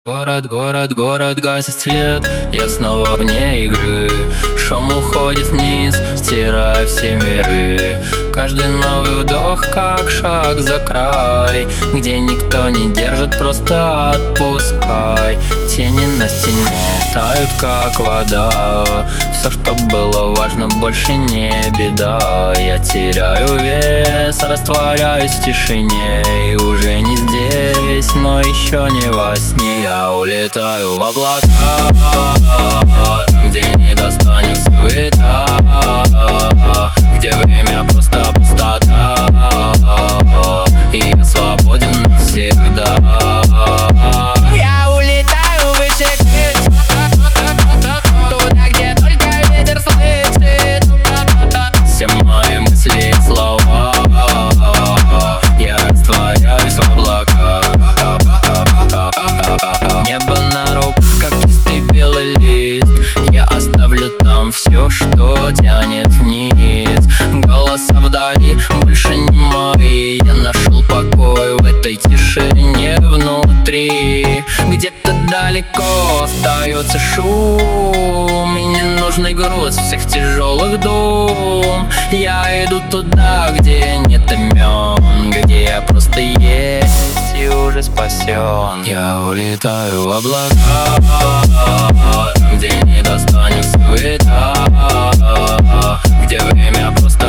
Город, город, город гасит свет, я снова вне игры. Шум уходит вниз, стирая все миры. Каждый новый вдох, как шаг за край, где никто не держит, просто отпускай. Тени на стене тают, как вода. Все, что было важно, больше не беда. Я теряю вес, растворяюсь в тишине. И уже не здесь, но еще не во сне. Я улетаю в облака, где не достанет суета, где время просто пустота, и я свободен навсегда. Я улетаю выше крыш, туда, где только ветер слышит Все мои мысли и слова, я растворяюсь в облаках. Небо на руках, как чистый белый лист. Я оставлю там все, что тянет вниз. Голоса вдали больше не мои. Я нашел покой в этой тишине внутри. Где-то далеко остается шум и ненужный груз всех тяжелых дум. Я иду туда, где нет имен, где я просто есть и уже спасен. Я улетаю в облака, где не достанет суета, где время просто